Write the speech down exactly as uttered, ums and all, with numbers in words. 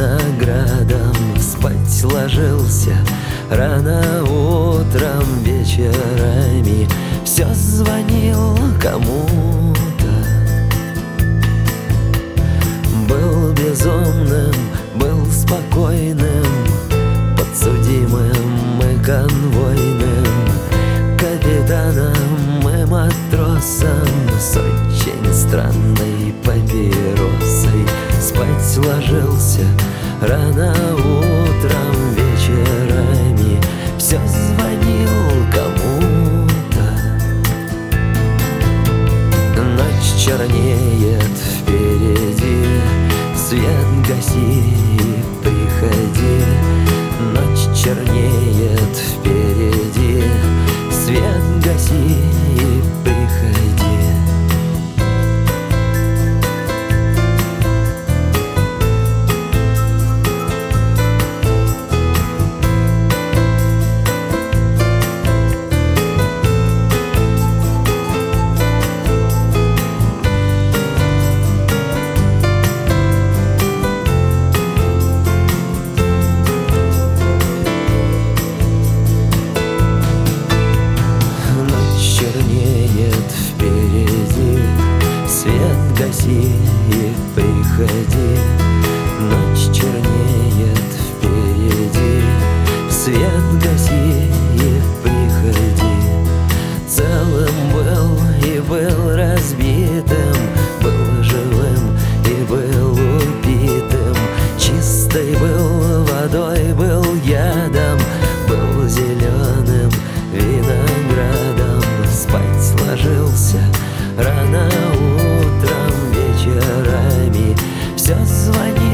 виноградом. Спать ложился рано утром, вечерами все звонил кому-то. Был безумным, был спокойным, подсудимым и конвойным, капитаном и матросом с очень странной папиросой. Спать ложился рано утром, вечерами все звонил кому-то. Ночь чернеет впереди, свет гаси и приходи. Ночь чернеет впереди, свет гаси и приходи. Свет гаси и приходи. Ночь чернеет впереди, свет гаси и приходи. Целым был и был разбитым, был живым и был убитым. Чистой был водой, был ядом, был зеленым виноградом. Спать ложился рано утром, вечерами все звонит